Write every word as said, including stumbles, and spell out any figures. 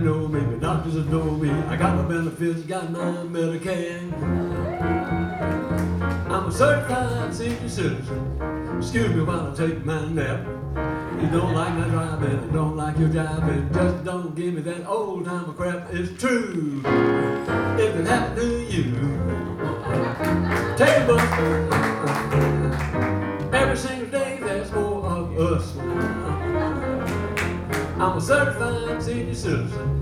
Know me, the doctors adore me. I got my benefits, got my Medicare. I'm a certified senior citizen. Excuse me while I take my nap. You don't like my driving, I don't like your driving. Just don't give me that old timer crap. It's true. If it happened to you, take a bus. Every single day there's more of us. I'm a certified senior citizen.